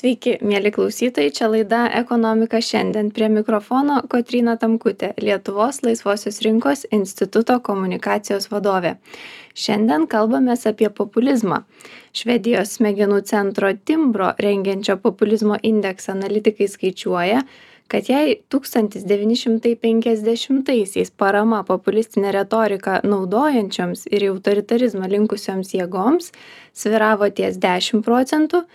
Sveiki, mėly klausytojai, čia laida Ekonomika šiandien. Prie mikrofono Kotryna Tamkutė, Lietuvos laisvosios rinkos instituto komunikacijos vadovė. Šiandien kalbamės apie populizmą. Švedijos smegenų centro Timbro rengiančio populizmo indeksą analitikai skaičiuoja, kad jei 1950-aisiais parama populistinę retoriką naudojančioms ir į autoritarizmą linkusioms jėgoms sviravo ties 10%,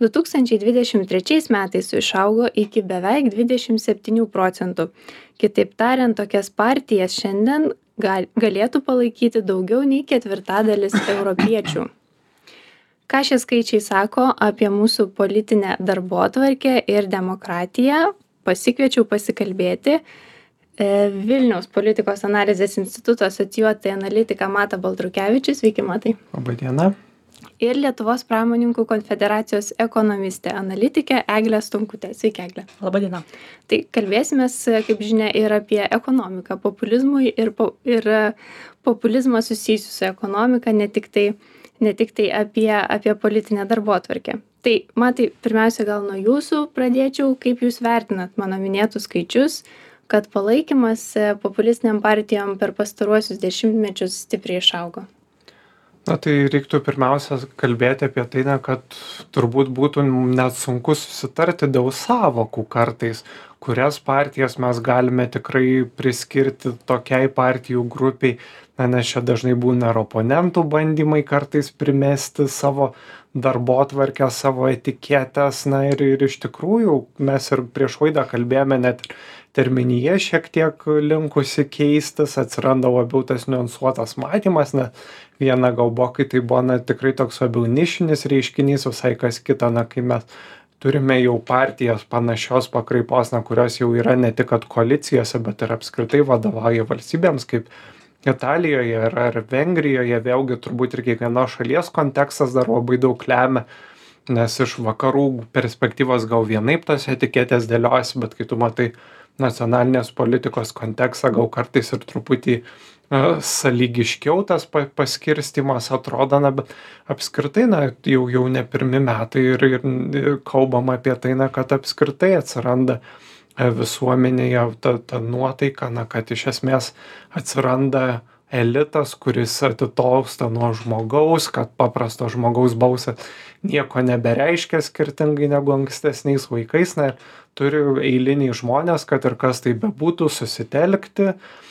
2023 metais išaugo iki beveik 27%. Kitaip tariant, tokias partijas šiandien galėtų palaikyti daugiau nei ketvirtadalis europiečių. Ką šie skaičiai sako apie mūsų politinę darbotvarkę ir demokratiją, pasikviečiau pasikalbėti Vilniaus politikos analizės instituto asocijuotąjį analitiką Matą Baltrukevičių. Sveiki, Matai. Labą dieną. Ir Lietuvos pramonininkų konfederacijos ekonomistė analitikė Eglė Stonkutė. Sveiki, Eglė. Labą dieną. Tai kalbėsimės, kaip žinia, ir apie ekonomiką, populizmui ir populizmą susijusiu su ekonomika, ne tik tai apie politinę darbotvarkę. Tai, Matai, pirmiausia, gal nuo jūsų pradėčiau, kaip jūs vertinat mano minėtus skaičius, kad palaikymas populistiniam partijom per pastaruosius dešimtmečius stipriai išaugo? Na tai reiktų pirmiausia kalbėti apie tai, kad turbūt būtų net sunku susitarti dėl sąvokų kartais, kurias partijas mes galime tikrai priskirti tokiai partijų grupiai, nes čia dažnai būna ir oponentų bandymai kartais primesti savo darbotvarkę, savo etiketės, ir iš tikrųjų mes ir prieš laidą kalbėjome, net terminija šiek tiek linkusi keistis, atsiranda labiau tas niuansuotas matymas, nes viena galbūt, kai tai buvo tikrai toks labiau nišinis reiškinys, visai kas kita, kai mes turime jau partijas panašios pakraipos, kurios jau yra ne tik koalicijose, bet ir apskritai vadovauja valstybėms, kaip Italijoje ar Vengrijoje, vėlgi turbūt ir kiekvienos šalies kontekstas dar labai daug lemia, nes iš vakarų perspektyvos gal vienaip tos etiketės dėliojasi, bet kai tu matai nacionalinės politikos kontekstą, gal kartais ir truputį sąlygiškiau tas paskirstymas atrodo, bet apskritai jau ne pirmi metai ir kalbam apie tai, kad apskritai atsiranda visuomenėje ta nuotaika, kad iš esmės atsiranda elitas, kuris atitolsta nuo žmogaus, kad paprasto žmogaus balsas nieko nebereiškia skirtingai negu ankstesniais laikais, ir turi eiliniai žmonės, kad ir kas tai bebūtų, susitelkti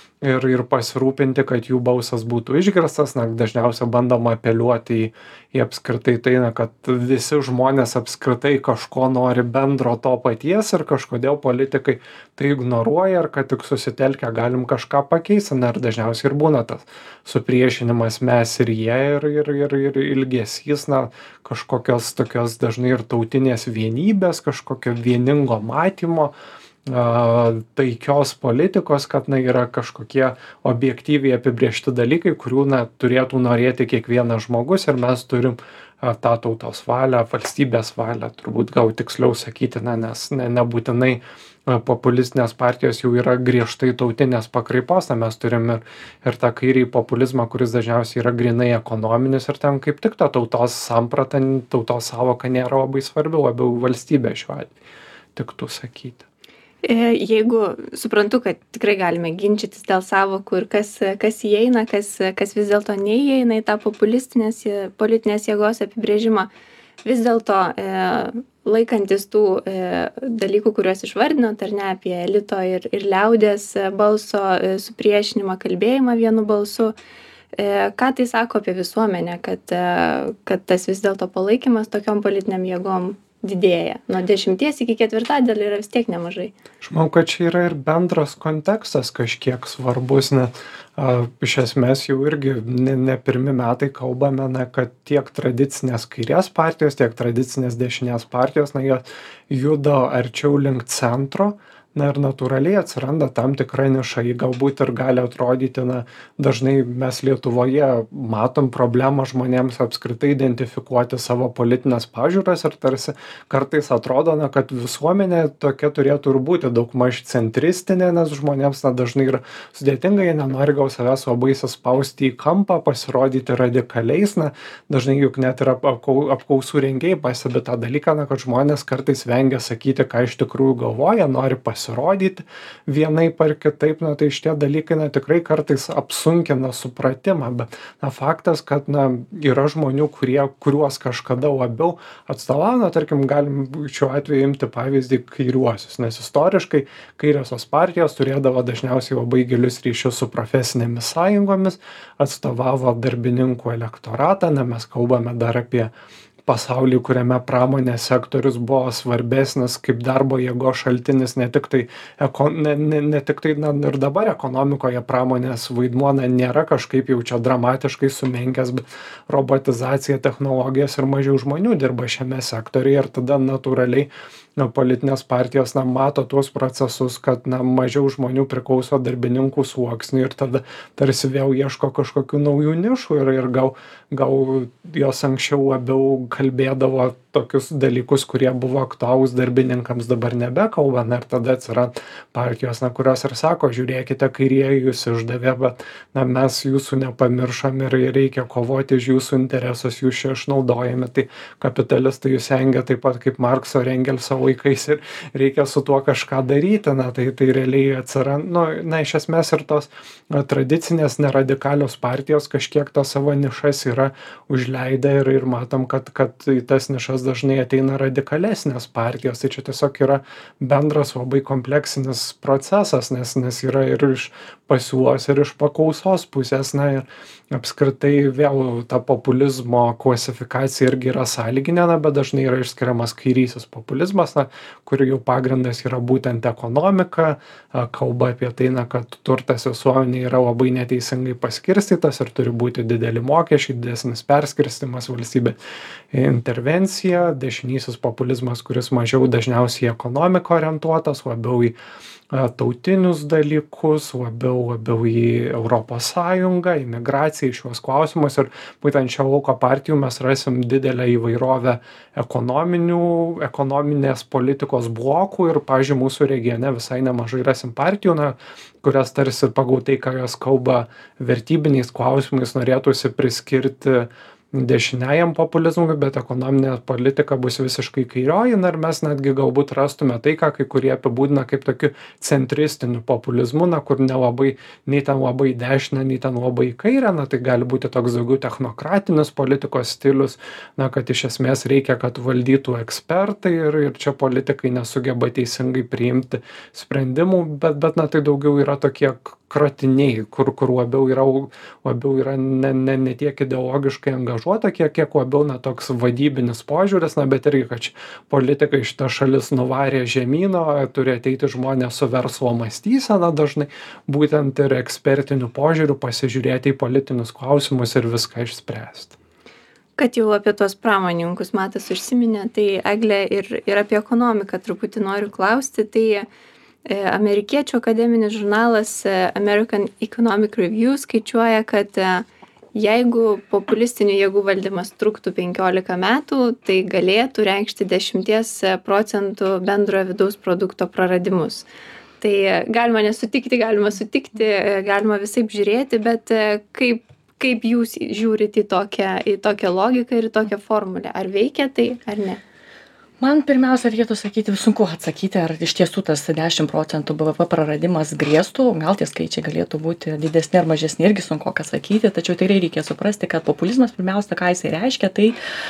ir pasirūpinti, kad jų balsas būtų išgirstas, dažniausiai bandoma apeliuoti į apskritai tai, kad visi žmonės apskritai kažko nori bendro to paties ir kažkodėl politikai tai ignoruoja ir kad tik susitelkę galim kažką pakeisti, ir dažniausiai ir būna tas supriešinimas mes ir jie ir ilgesys, kažkokios tokios dažnai ir tautinės vienybės, kažkokio vieningo matymo, taikios politikos, kad yra kažkokie objektyviai apibriežti dalykai, kurių turėtų norėti kiekvienas žmogus ir mes turim tą tautos valią, valstybės valią, turbūt gal tiksliau sakyti, nes nebūtinai populistinės partijos jau yra griežtai tautinės pakraipos, mes turim ir tą kairį populizmą, kuris dažniausiai yra grinai ekonominis ir ten kaip tik ta tautos samprata, tautos sąvoka nėra labai svarbi, labiau valstybė šiuo atveju tiktų sakyti. Jeigu suprantu, kad tikrai galime ginčytis dėl sąvokų ir kas įeina, kas vis dėlto neįeina į tą politinės jėgos apibrėžimą, vis dėlto laikantis tų dalykų, kuriuos išvardinot, ar ne, apie elito ir liaudės balso supriešinimą, kalbėjimą vienu balsu, ką tai sako apie visuomenę, kad tas vis dėlto palaikymas tokiom politiniam jėgom didėja. Nuo 10 iki ketvirtadalio yra vis tiek nemažai. Aš manau, kad čia yra ir bendras kontekstas kažkiek svarbus, iš esmės jau irgi ne pirmi metai kalbame, kad tiek tradicinės kairės partijos, tiek tradicinės dešinės partijos, jos juda arčiau link centro, na ir natūraliai atsiranda tam tikra niša. Ji galbūt ir gali atrodyti, na, dažnai mes Lietuvoje matom problemą žmonėms apskritai identifikuoti savo politinės pažiūras ir tarsi kartais atrodo, na, kad visuomenė tokia turėtų ir būti daugmaž centristinė, nes žmonėms, na, dažnai yra sudėtinga, jie nenori gal savęs labai įsispausti į kampą, pasirodyti radikaliais, na, dažnai juk net ir apklausų rengėjai pastebi tą dalyką, na, kad žmonės kartais vengia sakyti, ką iš tikrųjų galvoja, nori pasirodyti vienaip ar kitaip, na, tai šitie dalykai, na, tikrai kartais apsunkina supratimą, bet, na, faktas, kad, na, yra žmonių, kuriuos kažkada labiau atstovauja, na, tarkim, galim šiuo atveju imti pavyzdį kairiuosius, nes istoriškai kairiosios partijos turėdavo dažniausiai labai gilius ryšius su profesinėmis sąjungomis, atstovavo darbininkų elektoratą, na, mes kalbame dar apie pasaulį, kuriame pramonės sektorius buvo svarbesnis kaip darbo jėgos šaltinis, ne tik tai, na, ir dabar ekonomikoje pramonės vaidmuo, na, nėra kažkaip jau čia dramatiškai sumenkęs, bet robotizacija, technologijos ir mažiau žmonių dirba šiame sektoriuje ir tada natūraliai, na, politinės partijos, na, mato tuos procesus, kad, na, mažiau žmonių priklauso darbininkų sluoksniui ir tada tarsi vėl ieško kažkokių naujų nišų ir gal jos anksčiau labiau kalbėdavo tokius dalykus, kurie buvo aktualūs darbininkams, dabar nebekalba, na, ir tada atsiranda partijos, na, kurios ir sako, žiūrėkite, kairieji jūs išdavė, bet, na, mes jūsų nepamiršom ir reikia kovoti už jūsų interesus, jūs čia išnaudojami, tai kapitalistai jūs engia taip pat kaip Markso ir Engelso laikais ir reikia su tuo kažką daryti, na, tai realiai atsiranda, nu, na, iš esmės ir tos tradicinės neradikalios partijos kažkiek to savo nišas yra užleidę ir matom, kad į tas nišas dažnai ateina radikalesnės partijos, tai čia tiesiog yra bendras labai kompleksinis procesas, nes yra ir iš pasiūlos ir iš paklausos pusės, na, ir apskritai vėl ta populizmo klasifikacija irgi yra sąlyginė, na, bet dažnai yra išskiriamas kairysis populizmas, na, kur jau pagrindas yra būtent ekonomika, kalba apie tai, na, kad turtas visuomenėje yra labai neteisingai paskirstytas ir turi būti dideli mokesčiai, didesnis perskirstymas, valstybė intervencija, dešinysis populizmas, kuris mažiau dažniausiai ekonomiką orientuotas, labiau į tautinius dalykus, labiau į Europos Sąjungą, imigraciją, į šiuos klausimus ir būtent šio lauko partijų mes rasim didelę įvairovę ekonominės politikos blokų ir, pavyzdžiui, mūsų regione visai nemažai rasim partijų, na, kurias tarsi pagal tai, ką jos kalba vertybiniais klausimais, norėtųsi priskirti dešiniajam populizmui, bet ekonominė politika bus visiškai kairioji, na ir mes netgi galbūt rastume tai, ką kai kurie apibūdina kaip tokiu centristiniu populizmu, na, kur nelabai, nei ten labai dešinė, nei ten labai kairė, na, tai gali būti toks daugiau technokratinis politikos stilius, na, kad iš esmės reikia, kad valdytų ekspertai ir čia politikai nesugeba teisingai priimti sprendimų, bet na, tai daugiau yra tokie kratiniai, kur labiau yra ne tiek ideologiškai angažuota, kiek labiau, na, toks vadybinis požiūris, na, bet irgi, kad politikai šitą šalis nuvarė žemyno, turi ateiti žmonės su verslo mąstysena dažnai, būtent ir ekspertiniu požiūriu pasižiūrėti į politinius klausimus ir viską išspręsti. Kad jau apie tuos pramoninkus Matas užsiminė, tai Eglė ir apie ekonomiką truputį noriu klausti, tai amerikiečių akademinis žurnalas American Economic Review skaičiuoja, kad jeigu populistinių jėgų valdymas truktų 15 metų, tai galėtų reikšti 10% bendrojo vidaus produkto praradimus. Tai galima nesutikti, galima sutikti, galima visaip žiūrėti, bet kaip jūs žiūrite į tokią logiką ir į tokią formulę? Ar veikia tai, ar ne? Man pirmiausia reikėtų sakyti, sunku atsakyti, ar iš tiesų tas 10% BVP praradimas grėstų, gal tie skaičiai galėtų būti didesni ar mažesni, irgi sunku sakyti, tačiau tikrai reikia suprasti, kad populizmas pirmiausia, ką jisai reiškia, tai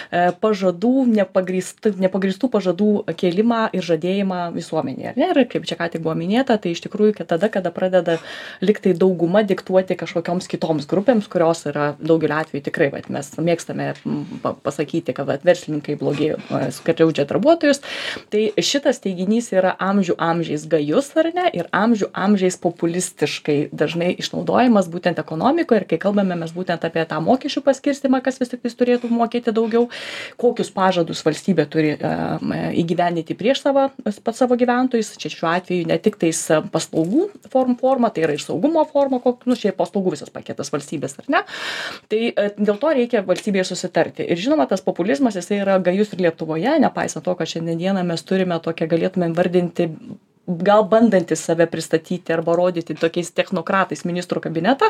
nepagristų pažadų kėlimą ir žadėjimą visuomenėje. Ir kaip čia ką tik buvo minėta, tai iš tikrųjų, kad tada, kada pradeda liktai dauguma diktuoti kažkokioms kitoms grupėms, kurios yra daugeliu atveju tikrai, mes mėgstame pasakyti, kad verslininkai blogi, skriaudžia drabužius darbuotojus. Tai šitas teiginys yra amžių amžiais gajus, ar ne, ir amžių amžiais populistiškai dažnai išnaudojamas būtent ekonomikoje. Ir kai kalbame mes būtent apie tą mokesčių paskirstimą, kas vis tik turėtų mokėti daugiau, kokius pažadus valstybė turi įgyvendinti prieš savo gyventojus. Čia šiuo atveju ne tik tais paslaugų forma, tai yra ir saugumo forma, šiaip paslaugų visas paketas valstybės, ar ne? Tai dėl to reikia valstybėje susitarti. Ir žinoma, tas populizmas, jisai yra gajus ir Lietuvoje, nepaisant to, kad šiandieną mes turime tokią, galėtumėm vardinti, gal bandantis save pristatyti arba rodyti tokiais technokratais ministrų kabinetą,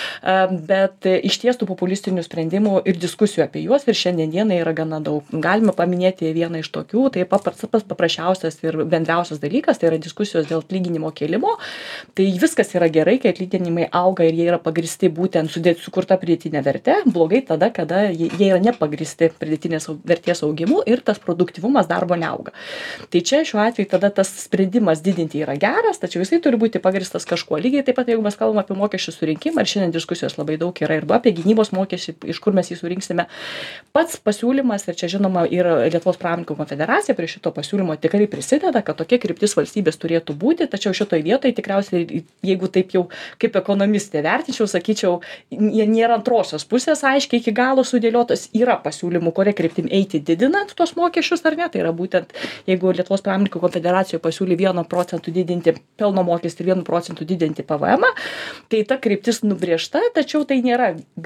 bet iš ties tų populistinių sprendimų ir diskusijų apie juos ir šiandieną yra gana daug. Galime paminėti vieną iš tokių, tai paprasčiausias ir bendriausias dalykas, tai yra diskusijos dėl atlyginimo kėlimo. Tai viskas yra gerai, kai atlyginimai auga ir jie yra pagristi būtent sukurta pridėtinė vertė, blogai tada, kada jie yra nepagristi pridėtinės vertės augimu ir tas produktyvumas darbo neauga. Tai čia šiuo atveju tada tas sprendimas didinti yra geras, tačiau jisai turi būti pagristas kažkuo. Lygiai taip pat, jeigu mes kalbame apie mokesčių surinkimą, ir šiandien diskusijos labai daug yra, ir apie gynybos mokesčių, iš kur mes jį surinksime. Pats pasiūlymas, ir čia žinoma, ir Lietuvos pramoninkų konfederacija prie šito pasiūlymo tikrai prisideda, kad tokia kryptis valstybės turėtų būti, tačiau šitoje vietoje tikriausiai, jeigu taip jau kaip ekonomistė vertinčiau, sakyčiau, jie nėra antrosios pusės aiškiai iki galo sudėliotas, yra pasiūlymų, kuria kryptim eiti didinant tos mokesčius ar ne, tai yra būtent, jeigu Lietuvos pramoninkų konfederacijoje pasiūlė 1% didinti pelno mokestį ir 1% didinti PVM, tai ta kryptis nubrėžta, tačiau tai nėra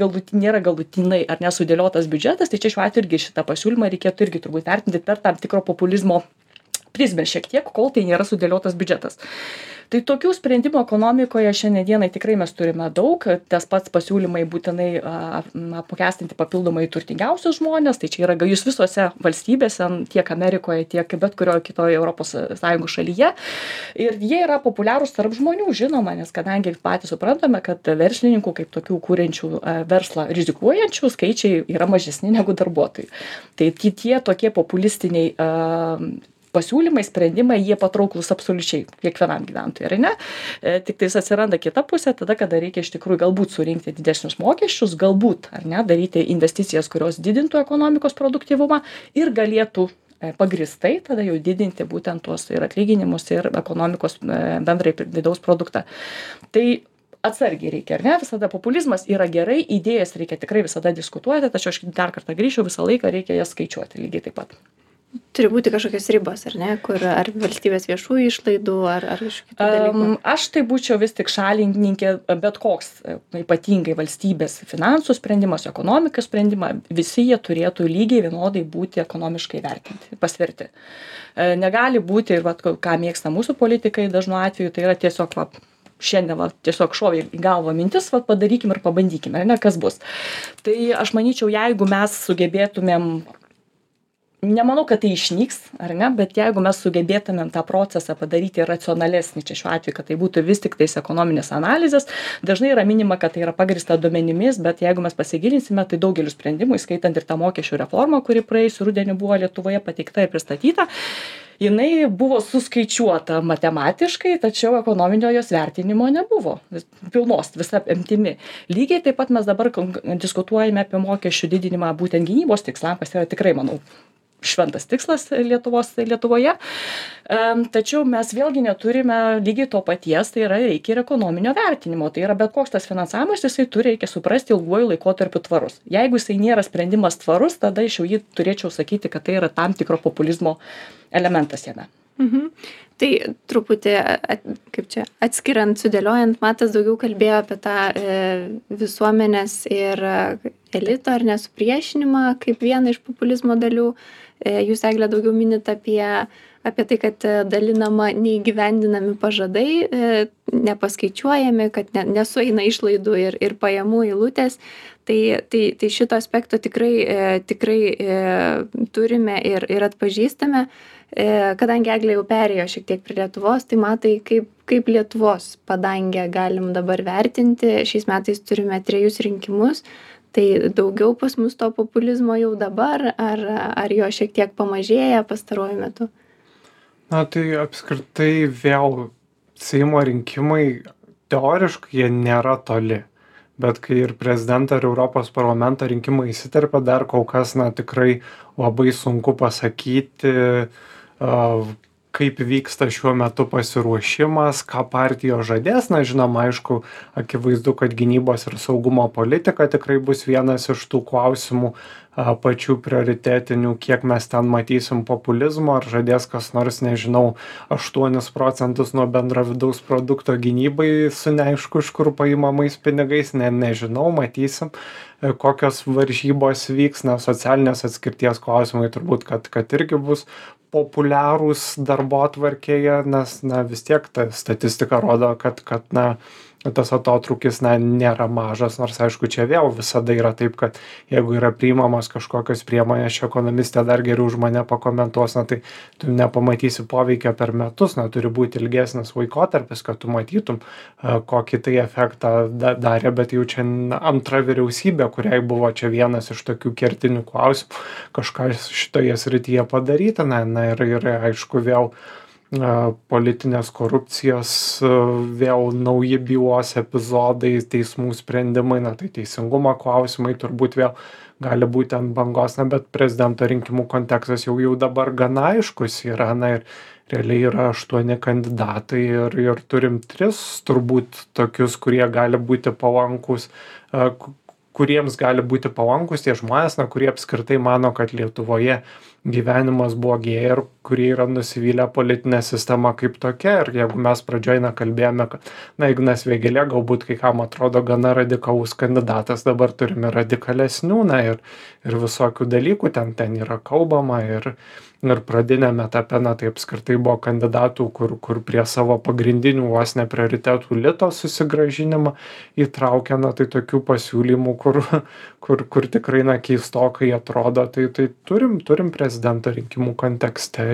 galutinai ar nesudėliotas biudžetas, tai čia šiuo atveju irgi šitą pasiūlymą reikėtų irgi turbūt vertinti per tam tikro populizmo prizmę šiek tiek, kol tai nėra sudėliotas biudžetas. Tai tokių sprendimų ekonomikoje šiandienai tikrai mes turime daug. Tas pats pasiūlymai būtinai apmokestinti papildomai turtingiausius žmonės, tai čia yra gajus visose valstybėse, tiek Amerikoje, tiek bet kurioje kitoje ES šalyje. Ir jie yra populiarūs tarp žmonių, žinoma, nes kadangi patys suprantame, kad verslininkų kaip tokių kūrenčių verslą rizikuojančių skaičiai yra mažesni negu darbuotojų. Tai tie tokie populistiniai pasiūlymai, sprendimai, jie patrauklus absoliučiai kiekvienam gyventojui, ar ne? Tik tais atsiranda kita pusė, tada, kada reikia iš tikrųjų galbūt surinkti didesnius mokesčius, galbūt, ar ne, daryti investicijas, kurios didintų ekonomikos produktyvumą ir galėtų pagristai tada jau didinti būtent tuos ir atlyginimus, ir ekonomikos bendrai vidaus produktą. Tai atsargiai reikia, ar ne? Visada populizmas yra gerai, idėjas reikia tikrai visada diskutuoti, tačiau aš dar kartą grįšiu, visą laiką reikia jas skaičiuoti lygiai taip pat. Turi būti kažkokios ribos, ar ne, kur ar valstybės viešųjų išlaidų, ar kažkokių dalykų? Aš tai būčiau vis tik šalininkė, bet koks ypatingai valstybės finansų sprendimas, ekonomikos sprendimą, visi jie turėtų lygiai vienodai būti ekonomiškai vertinti, pasverti. Negali būti, ir ką mėgsta mūsų politikai dažnu atveju, tai yra tiesiog šiandien tiesiog šovė į galvą mintis, padarykim ir pabandykim, ar ne, kas bus. Tai aš manyčiau, jeigu mes sugebėtumėm, nemanau, kad tai išnyks, ar ne, bet jeigu mes sugebėtumėm tą procesą padaryti racionalesnį, čia šiuo atveju, kad tai būtų vis tik tais ekonominės analizės, dažnai yra minima, kad tai yra pagrįsta duomenimis, bet jeigu mes pasigilinsime, tai daugeliu sprendimų, įskaitant ir tą mokesčių reformą, kuri praėjusiu rudenį buvo Lietuvoje pateikta ir pristatyta, jinai buvo suskaičiuota matematiškai, tačiau ekonominio jos vertinimo nebuvo, pilnos visa apimtimi. Lygiai taip pat mes dabar diskutuojame apie mokesčių didinimą būtent gynybos tikslam, kas yra tikrai, manau, šventas tikslas Lietuvoje. Tačiau mes vėlgi neturime lygiai to paties, tai yra reikia ir ekonominio vertinimo. Tai yra bet koks tas finansavimas, jisai reikia suprasti ilguoju laikotarpiu tvarus. Jeigu jisai nėra sprendimas tvarus, tada iš jau jį turėčiau sakyti, kad tai yra tam tikro populizmo elementas jame. Tai truputį, kaip čia, atskiriant, sudėliojant, Matas daugiau kalbėjo apie tą visuomenės ir elito ar nesupriešinimą kaip vieną iš populizmo dalių. Jūs, Eglė, daugiau minit apie tai, kad dalinama neįgyvendinami pažadai, nepaskaičiuojami, kad nesueina išlaidų ir pajamų eilutės. Tai šito aspekto tikrai turime ir atpažįstame. Kadangi Eglė jau perėjo šiek tiek prie Lietuvos, tai Matai, kaip Lietuvos padangę galim dabar vertinti. Šiais metais turime 3 rinkimus. Tai daugiau pas mus to populizmo jau dabar, ar jo šiek tiek pamažėja pastaruoju metu? Na, tai apskritai vėl Seimo rinkimai teoriškai jie nėra toli. bet kai ir prezidento ir Europos parlamento rinkimai įsiterpia, dar kol kas, tikrai labai sunku pasakyti, kaip vyksta šiuo metu pasiruošimas, ką partijos žadės. Žinoma, aišku, akivaizdu, kad gynybos ir saugumo politika tikrai bus vienas iš tų klausimų pačių prioritetinių, kiek mes ten matysim populizmo, ar žadės kas nors, nežinau, 8% nuo bendro vidaus produkto gynybai su neaišku iš kur paimamais pinigais, nežinau, matysim, kokios varžybos vyks, socialinės atskirties klausimai turbūt, kad irgi bus populiarūs darbotvarkėje, nes vis tiek ta statistika rodo, kad tas atotrūkis nėra mažas, nors aišku, čia vėl visada yra taip, kad jeigu yra priimamos kažkokios priemonės, šio ekonomistė dar geriau už mane pakomentuos, tai tu nepamatysi poveikio per metus, turi būti ilgesnis laikotarpis, kad tu matytum, kokį tai efektą darė, bet jau čia antra vyriausybė, kuriai buvo čia vienas iš tokių kertinių klausimų, kažką šitoje srityje padaryti, ir aišku vėl politinės korupcijos, vėl nauji bylos epizodai, teismų sprendimai, tai teisingumo klausimai turbūt vėl gali būti ant bangos, bet prezidento rinkimų kontekstas jau dabar gana aiškus yra, ir realiai yra 8 kandidatai ir turim 3 turbūt tokius, kurie gali būti palankus, kuriems gali būti palankus tie žmonės, kurie apskritai mano, kad Lietuvoje gyvenimas blogėja ir kurie yra nusivylę politinę sistemą kaip tokia. Ir jeigu mes pradžioje kalbėjome, kad Ignas Vėgėlė galbūt kai kam atrodo gana radikalus kandidatas, dabar turime radikalesnių, ir visokių dalykų ten yra kalbama, ir pradinėme etape, tai apskritai buvo kandidatų, kur prie savo pagrindinių vos ne prioritetų lito susigrąžinimą įtraukia, tai tokių pasiūlymų, kur tikrai keistokai atrodo, tai turim prezidento rinkimų kontekste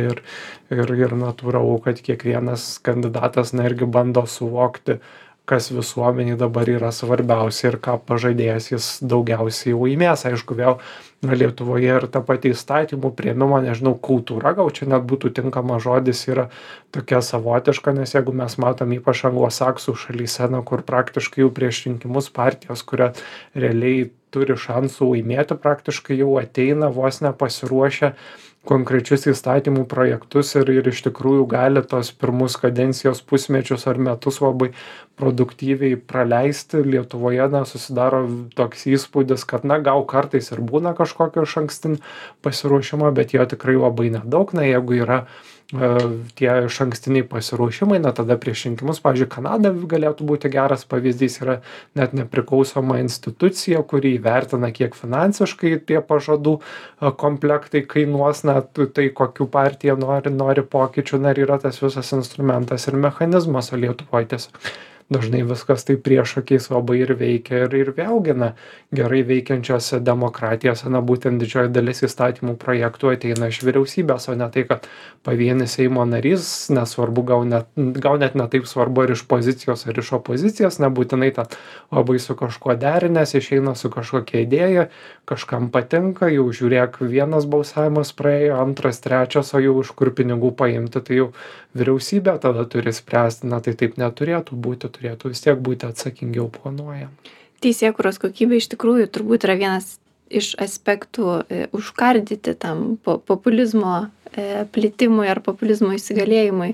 ir natūralu, kad kiekvienas kandidatas irgi bando suvokti, kas visuomeniai dabar yra svarbiausia ir ką pažadėjęs jis daugiausiai laimės. Aišku, vėl Lietuvoje ir ta pati įstatymų priėmimo, nežinau, kultūra, gal čia net būtų tinkamas žodis, yra tokia savotiška, nes jeigu mes matom ypač anglosaksų šalyse, kur praktiškai jau prieš rinkimus partijos, kuria realiai turi šansų laimėti, praktiškai jau ateina vos nepasiruošę konkrečius įstatymų projektus ir iš tikrųjų gali tos pirmus kadencijos pusmečius ar metus labai produktyviai praleisti. Lietuvoje susidaro toks įspūdis, kad gal kartais ir būna kažkokio išankstinio pasiruošimo, bet jo tikrai labai nedaug. Jeigu yra tie išankstiniai pasiruošimai, tada prieš rinkimus, pavyzdžiui, Kanada galėtų būti geras pavyzdys, yra net nepriklausoma institucija, kuri įvertina, kiek finansiškai tie pažadų komplektai kainuos, tai kokių partija nori pokyčių, ir yra tas visas instrumentas ir mechanizmas, o Lietuvoje tiesiog dažnai viskas tai priešakiais labai ir veikia ir vėlgi, gerai veikiančiose demokratijose, būtent didžioji dalis įstatymų projektų ateina iš vyriausybės, o ne tai, kad pavienis Seimo narys, nesvarbu, gal net ne taip svarbu ar iš pozicijos ar iš opozicijos, nebūtinai tad labai su kažkuo derinęs, išeina su kažkokia idėja, kažkam patinka, jau žiūrėk, vienas balsavimas praėjo, antras, trečias, o jau iš kur pinigų paimti, tai jau vyriausybė tada turi spręsti, tai taip neturėtų būti, turėtų vis tiek būti atsakingiau planuojama. Teisėkūros kokybė iš tikrųjų turbūt yra vienas iš aspektų užkardyti tam populizmo plitimui ar populizmo įsigalėjimui.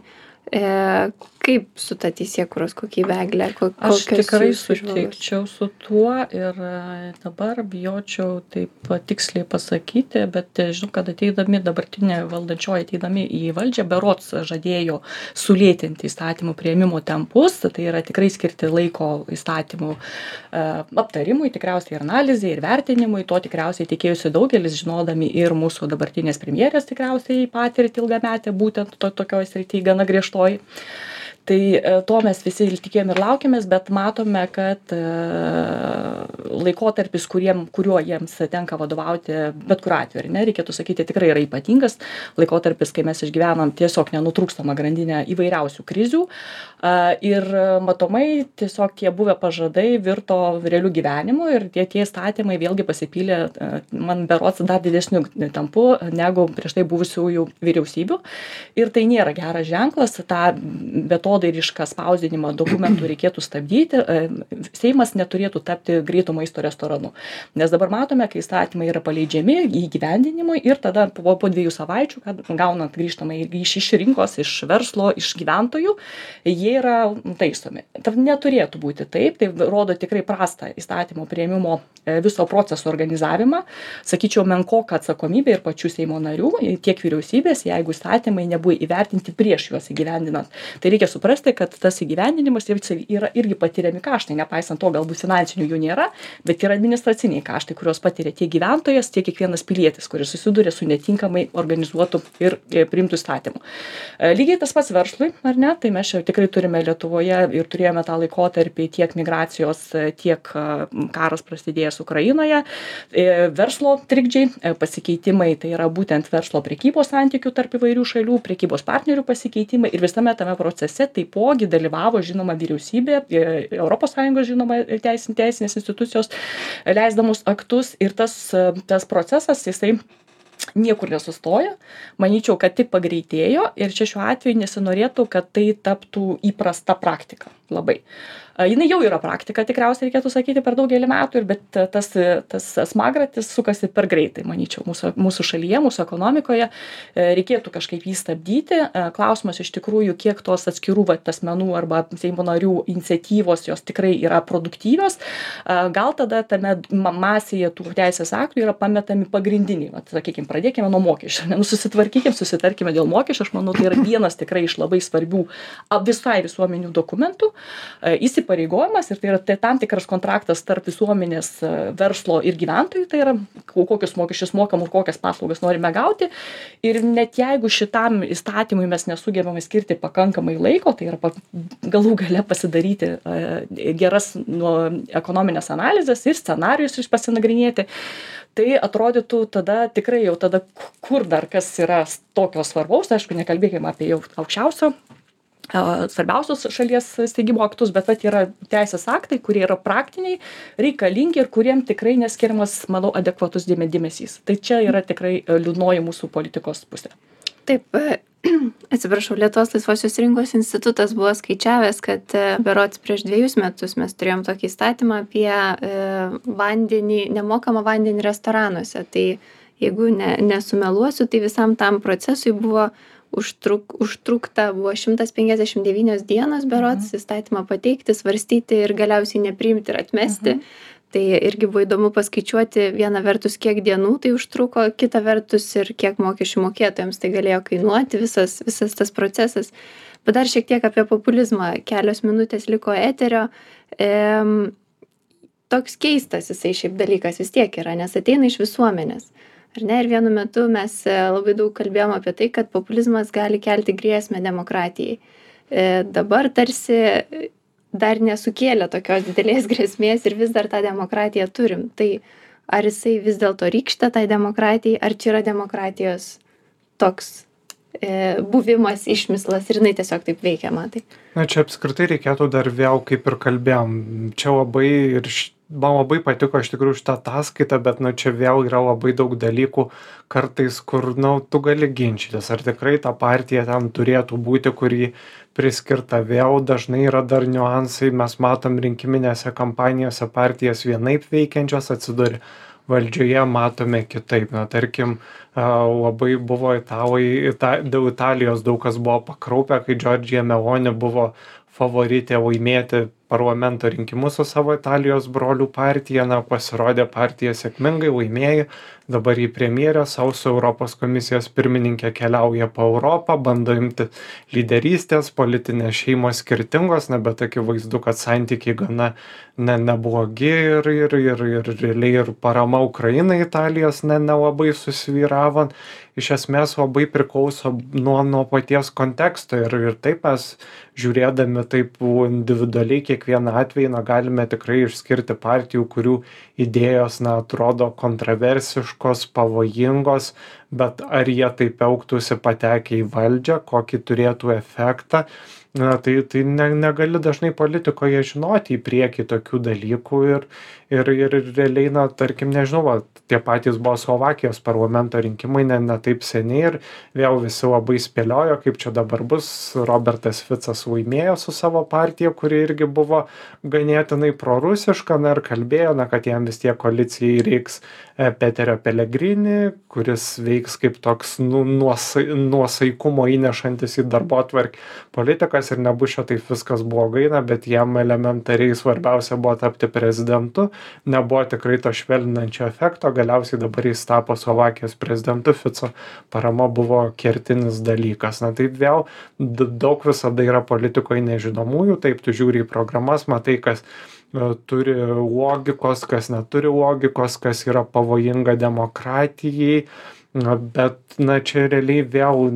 Kaip su ta teisėkūros kokybė, Egle? Aš tikrai sutikčiau su tuo ir dabar bijočiau taip tiksliai pasakyti, bet žinau, kad dabartinė valdančioji ateidami į valdžią berods žadėjo sulėtinti įstatymų priėmimo tempus, tai yra tikrai skirti laiko įstatymų aptarimui, tikriausiai ir analizai, ir vertinimui, to tikriausiai tikėjusi daugelis, žinodami ir mūsų dabartinės premjerės tikriausiai patirtį ilgametę, būtent tokioj srityje gana griežtoj. Tai to mes visi tikėjom ir laukėmės, bet matome, kad laikotarpis, kuriuo jiems tenka vadovauti, bet kuriuo atveju, reikėtų sakyti, tikrai yra ypatingas laikotarpis, kai mes išgyvenam tiesiog nenutrūkstamą grandinę įvairiausių krizių ir matomai tiesiog tie buvę pažadai virto realių gyvenimų ir tie įstatymai vėlgi pasipylė man berods dar didesnių tempų negu prieš tai buvusiųjų vyriausybių ir tai nėra geras ženklas, be to beatodairišką spausdinimą dokumentų reikėtų stabdyti, Seimas neturėtų tapti greito maisto restoranu. Nes dabar matome, kai įstatymai yra paleidžiami įgyvendinimui ir tada po 2 savaičių, kad gaunant grįžtamai iš rinkos, iš verslo, iš gyventojų, jie yra taisomi. Tai neturėtų būti taip, tai rodo tikrai prastą įstatymo priėmimo viso proceso organizavimą, sakyčiau, menkoką atsakomybę ir pačių Seimo narių, tiek vyriausybės, jeigu įstatymai nebuvo įvertinti prieš juos įgyvendinant. Tai reikia suprasti, kad tas įgyvendinimas yra irgi patiriami kaštai, nepaisant to, galbūt finansinių jų nėra, bet yra administraciniai kaštai, kuriuos patiria tiek gyventojas, tiek kiekvienas pilietis, kuris susiduria su netinkamai organizuotu ir priimtų įstatymu. Lygiai tas pats verslui, ar ne? Tai mes čia tikrai turime Lietuvoje ir turėjome tą laikotarpį tiek migracijos, tiek karas prasidėjęs Ukrainoje, verslo trikdžiai, pasikeitimai, tai yra būtent verslo prekybos santykių tarp įvairių šalių, prekybos partnerių pasikeitimai ir visame tame procese taipogi dalyvavo, žinoma, vyriausybė, ES, žinoma, teisinės institucijos leisdamos aktus ir tas procesas, jisai niekur nesustoja. Manyčiau, kad tik pagreitėjo ir čia šiuo atveju nesinorėtų, kad tai taptų įprasta praktika labai. Jinai jau yra praktika, tikriausiai reikėtų sakyti, per daugelį metų, bet tas smagratis sukasi per greitai, manyčiau, mūsų šalyje, mūsų ekonomikoje. Reikėtų kažkaip jį stabdyti. Klausimas iš tikrųjų, kiek tos atskirų asmenų arba Seimo narių iniciatyvos jos tikrai yra produktyvios. Gal tada tame masėje tų teisės aktų yra pametami pagrindiniai. Sakykime, pradėkime nuo mokesčių. Susitarkime dėl mokesčių. Aš manau, tai yra vienas tikrai iš labai svarbių visai visuomenių dokumentų. Įsipareigojimas ir tai yra tam tikras kontraktas tarp visuomenės, verslo ir gyventojų, tai yra kokius mokesčius mokam ir kokias paslaugas norime gauti. Ir net jeigu šitam įstatymui mes nesugebame skirti pakankamai laiko, tai yra galų gale pasidaryti geras ekonominės analizės ir scenarijus pasinagrinėti, tai atrodytų tada tikrai jau tada, kur dar kas yra tokio svarbaus, aišku, nekalbėkime apie jau aukščiausio svarbiausius šalies steigimo aktus, bet yra teisės aktai, kurie yra praktiniai, reikalingi ir kuriem tikrai neskiriamas, manau, adekvatus dėmesys. Tai čia yra tikrai liūdnoji mūsų politikos pusė. Taip, atsiprašau, Lietuvos laisvosios rinkos institutas buvo skaičiavęs, kad berods prieš 2 metus mes turėjom tokį įstatymą apie nemokamą vandenį restoranuose. Tai jeigu nesumeluosiu, tai visam tam procesui buvo užtrukta 159 dienos berods įstatymą pateikti, svarstyti ir galiausiai nepriimti ir atmesti. Tai irgi buvo įdomu paskaičiuoti viena vertus, kiek dienų tai užtruko, kita vertus ir kiek mokesčių mokėtojams tai galėjo kainuoti visas tas procesas. Bet dar šiek tiek apie populizmą. Kelios minutės liko eterio. Toks keistas jisai šiaip dalykas vis tiek yra, nes ateina iš visuomenės. Ar ne? Ir vienu metu mes labai daug kalbėjom apie tai, kad populizmas gali kelti grėsmę demokratijai. Dabar tarsi dar nesukėlė tokios didelės grėsmės ir vis dar tą demokratiją turim. Tai ar jisai vis dėlto rykštė tai demokratijai, ar čia yra demokratijos toks buvimas išmislas ir jinai tiesiog taip veikia, matai? Na, čia apskritai reikėtų dar vėl, kaip ir kalbėjom, čia man labai patiko iš tikrųjų šitą ataskaitą, bet čia vėl yra labai daug dalykų kartais, kur tu gali ginčytis, ar tikrai ta partija ten turėtų būti, kurį priskirta. Vėl dažnai yra dar niuansai, mes matom rinkiminėse kampanijose partijas vienaip veikiančios, atsiduria valdžioje, matome kitaip. Tarkim, labai buvo dėl Italijos daug kas buvo pakraupę, kai Giorgia Meloni buvo favoritė laimėti parlamento rinkimus su savo Italijos brolių partija. Pasirodė partija sėkmingai, laimėjo, dabar į premjerę, sausio Europos komisijos pirmininkė keliauja po Europą, bando imti lyderystės, politinės šeimos skirtingos, bet akivaizdu, kad santykiai gana neblogi ir realiai ir parama Ukrainai Italijos nelabai susvyravo. Iš esmės labai priklauso nuo paties konteksto ir taip mes žiūrėdami taip individualiai kiekvieną atvejį galime tikrai išskirti partijų, kurių idėjos atrodo kontroversiškos, pavojingos, bet ar jie taip elgtųsi patekę į valdžią, kokį turėtų efektą, na, tai negali dažnai politikoje žinoti į priekį tokių dalykų ir realiai, na, tarkim, nežinau, va, tie patys buvo Slovakijos parlamento rinkimai ne taip seniai ir vėl visi labai spėliojo, kaip čia dabar bus. Robertas Ficas laimėjo su savo partija, kuri irgi buvo ganėtinai prorusiška, na ir kalbėjo, na, kad jam vis tiek koalicijai reiks Peterio Pellegrini, kuris veiks kaip toks nuosaikumo įnešantis į darbotvarkę politikas ir nebus čia taip viskas blogai, na, bet jam elementariai svarbiausia buvo tapti prezidentu, nebuvo tikrai to švelninančio efekto, galiausiai dabar jis tapo Slovakijos prezidentu, Fico parama buvo kertinis dalykas. Na taip vėl daug visada yra politikoje nežinomųjų, taip tu žiūri į programas, matai, kas turi logikos, kas neturi logikos, kas yra pavojinga demokratijai, bet, na, čia realiai vėl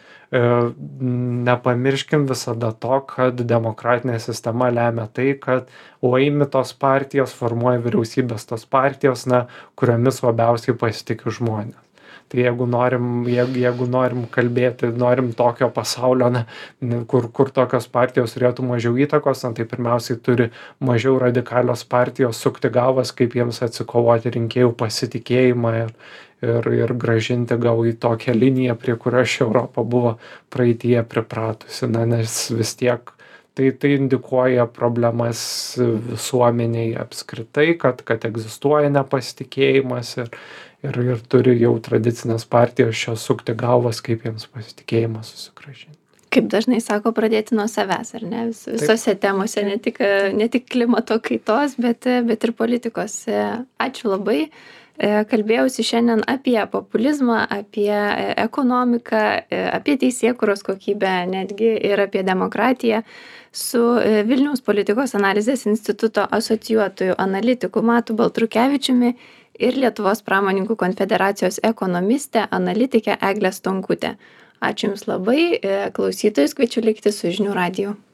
nepamirškim visada to, kad demokratinė sistema lemia tai, kad laimi tos partijos, formuoja vyriausybės tos partijos, na, kuriomis labiausiai pasitikė žmonės. Tai jeigu norim kalbėti, norim tokio pasaulio, na, kur tokios partijos turėtų mažiau įtakos, na, tai pirmiausiai turi mažiau radikalios partijos sukti galvas, kaip jiems atsikovoti rinkėjų pasitikėjimą ir grąžinti gal į tokią liniją, prie kurios Europa buvo praeityje pripratusi, na, nes vis tiek tai indikuoja problemas visuomeniai apskritai, kad egzistuoja nepasitikėjimas ir turi jau tradicinės partijos čia sukti galvas, kaip jiems pasitikėjimą susigrąžinti. Kaip dažnai sako, pradėti nuo savęs, ar ne? Visose temose, ne tik klimato kaitos, bet ir politikos. Ačiū labai. Kalbėjausi šiandien apie populizmą, apie ekonomiką, apie teisėkūros kokybę, netgi ir apie demokratiją su Vilniaus politikos analizės instituto asocijuotoju analitiku Matu Baltrukevičiumi ir Lietuvos pramonininkų konfederacijos ekonomistė, analitikė Eglė Stonkutė. Ačiū Jums labai, klausytojus kviečiu likti su Žinių radiju.